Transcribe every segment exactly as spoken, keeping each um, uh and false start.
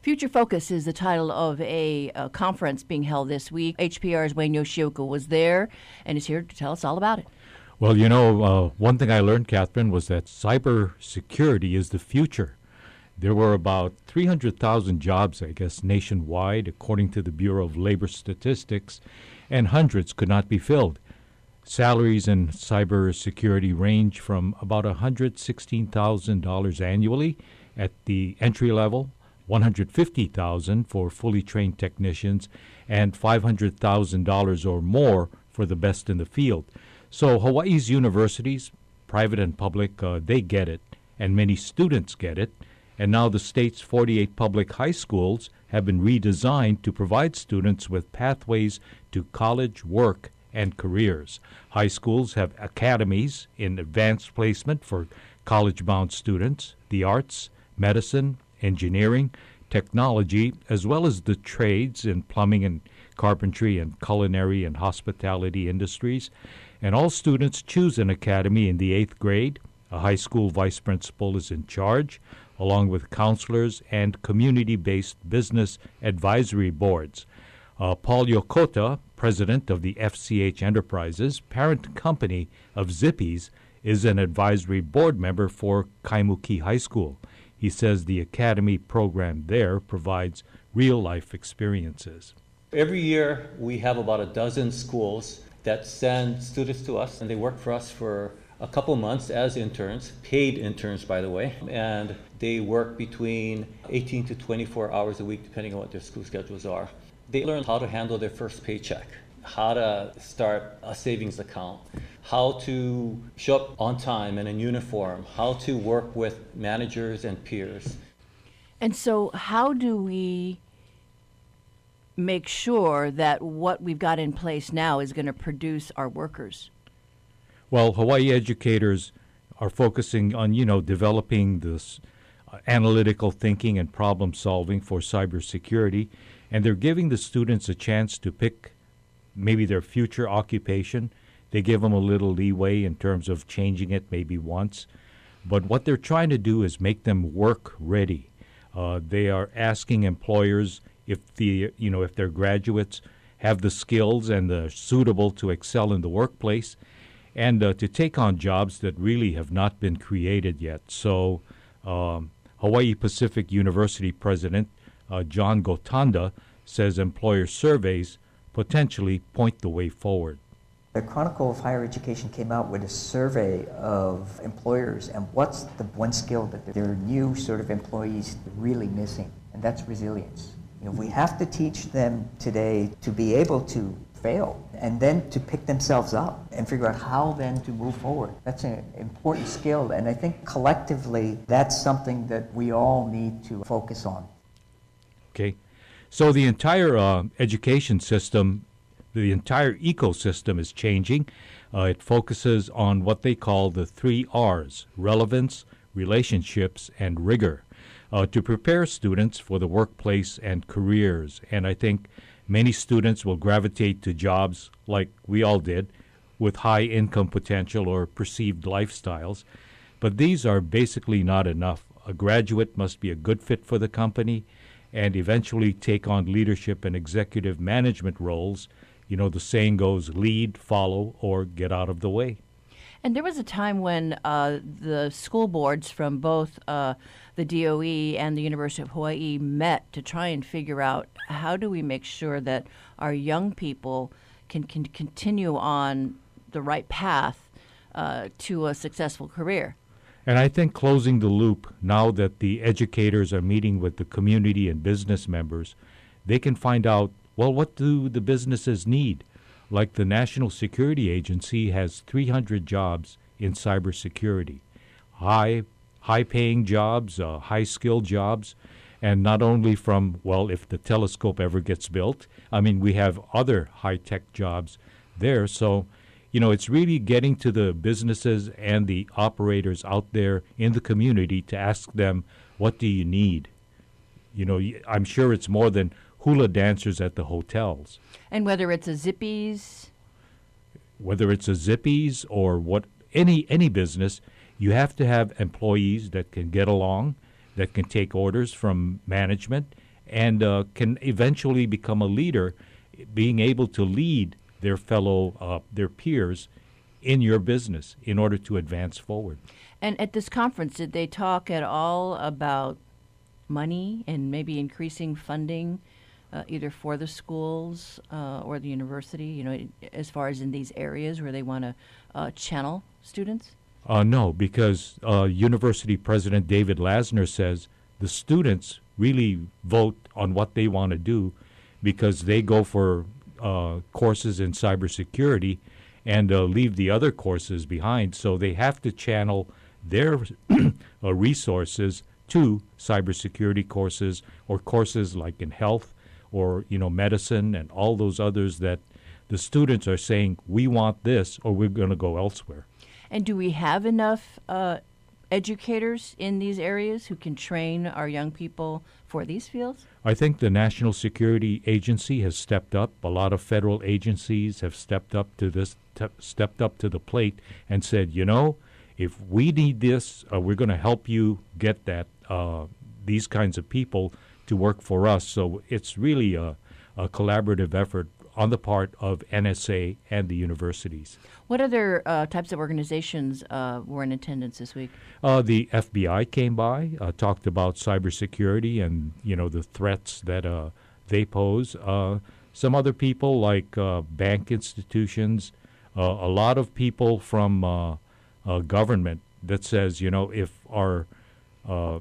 Future Focus is the title of a, a conference being held this week. H P R's Wayne Yoshioka was there and is here to tell us all about it. Well, you know, uh, one thing I learned, Catherine, was that cybersecurity is the future. There were about three hundred thousand jobs, I guess, nationwide, according to the Bureau of Labor Statistics, and hundreds could not be filled. Salaries in cybersecurity range from about one hundred sixteen thousand dollars annually at the entry level, one hundred fifty thousand dollars for fully trained technicians, and five hundred thousand dollars or more for the best in the field. So Hawaii's universities, private and public, uh, they get it, and many students get it. And now the state's forty-eight public high schools have been redesigned to provide students with pathways to college, work, and careers. High schools have academies in advanced placement for college-bound students, the arts, medicine, engineering, technology, as well as the trades in plumbing and carpentry and culinary and hospitality industries. And all students choose an academy in the eighth grade. A high school vice principal is in charge, along with counselors and community-based business advisory boards. Uh, Paul Yokota, president of the F C H Enterprises, parent company of Zippy's, is an advisory board member for Kaimuki High School. He says the academy program there provides real-life experiences. Every year we have about a dozen schools that send students to us, and they work for us for a couple months as interns, paid interns, by the way, and they work between eighteen to twenty-four hours a week, depending on what their school schedules are. They learn how to handle their first paycheck, how to start a savings account, how to show up on time and in uniform, how to work with managers and peers. And so how do we make sure that what we've got in place now is going to produce our workers? Well, Hawaii educators are focusing on, you know, developing this uh, analytical thinking and problem solving for cybersecurity, and they're giving the students a chance to pick maybe their future occupation. They give them a little leeway in terms of changing it maybe once, but what they're trying to do is make them work ready. Uh, they are asking employers if the you know if their graduates have the skills and the suitable to excel in the workplace, and uh, to take on jobs that really have not been created yet. So um, Hawaii Pacific University President uh, John Gotanda says employer surveys potentially point the way forward. The Chronicle of Higher Education came out with a survey of employers and what's the one skill that their new sort of employees are really missing, and that's resilience. You know, we have to teach them today to be able to fail and then to pick themselves up and figure out how then to move forward. That's an important skill, and I think collectively that's something that we all need to focus on. Okay, so the entire uh, education system, the entire ecosystem is changing. Uh, it focuses on what they call the three R's: relevance, relationships, and rigor, uh, to prepare students for the workplace and careers. And I think many students will gravitate to jobs like we all did, with high income potential or perceived lifestyles. But these are basically not enough. A graduate must be a good fit for the company and eventually take on leadership and executive management roles. You know, the saying goes, lead, follow, or get out of the way. And there was a time when uh, the school boards from both uh, the D O E and the University of Hawaii met to try and figure out how do we make sure that our young people can, can continue on the right path uh, to a successful career. And I think closing the loop, now that the educators are meeting with the community and business members, they can find out, well, what do the businesses need? Like the National Security Agency has three hundred jobs in cybersecurity, high, high-paying jobs, uh, high-skilled jobs, and not only from, well, if the telescope ever gets built, I mean, we have other high-tech jobs there. So, you know, it's really getting to the businesses and the operators out there in the community to ask them, what do you need? You know, I'm sure it's more than hula dancers at the hotels. And whether it's a Zippy's? Whether it's a Zippy's or what any any business, you have to have employees that can get along, that can take orders from management, and uh, can eventually become a leader, being able to lead their fellow, uh, their peers in your business in order to advance forward. And at this conference, did they talk at all about money and maybe increasing funding, uh, either for the schools uh, or the university, you know, as far as in these areas where they want to uh, channel students? Uh, no, because uh, University President David Lasner says the students really vote on what they want to do because they go for uh, courses in cybersecurity and uh, leave the other courses behind. So they have to channel their uh, resources to cybersecurity courses or courses like in health or, you know, medicine and all those others that the students are saying, we want this or we're going to go elsewhere. And do we have enough uh, educators in these areas who can train our young people for these fields? I think the National Security Agency has stepped up. A lot of federal agencies have stepped up to this, te- stepped up to the plate and said, you know, if we need this, uh, we're going to help you get that uh, these kinds of people to work for us. So it's really a, a collaborative effort on the part of N S A and the universities. What other uh, types of organizations uh, were in attendance this week? Uh, the F B I came by, uh, talked about cybersecurity and, you know, the threats that uh, they pose. Uh, some other people like uh, bank institutions, uh, a lot of people from uh, uh, government that says, you know, if our uh,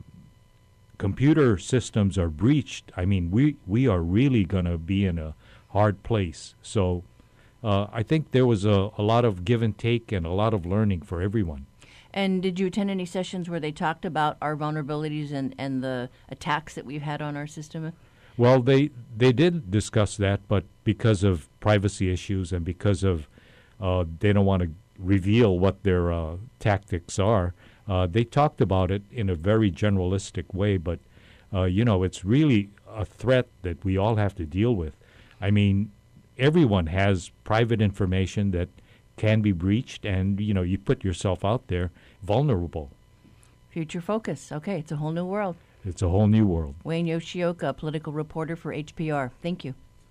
computer systems are breached, I mean, we, we are really going to be in a hard place. So uh, I think there was a, a lot of give and take and a lot of learning for everyone. And did you attend any sessions where they talked about our vulnerabilities and, and the attacks that we've had on our system? Well, they they did discuss that, but because of privacy issues and because of uh, they don't want to reveal what their uh, tactics are, uh, they talked about it in a very generalistic way. But, uh, you know, it's really a threat that we all have to deal with. I mean, everyone has private information that can be breached, and, you know, you put yourself out there vulnerable. Future focus. Okay, it's a whole new world. It's a whole new world. Wayne Yoshioka, political reporter for H P R. Thank you.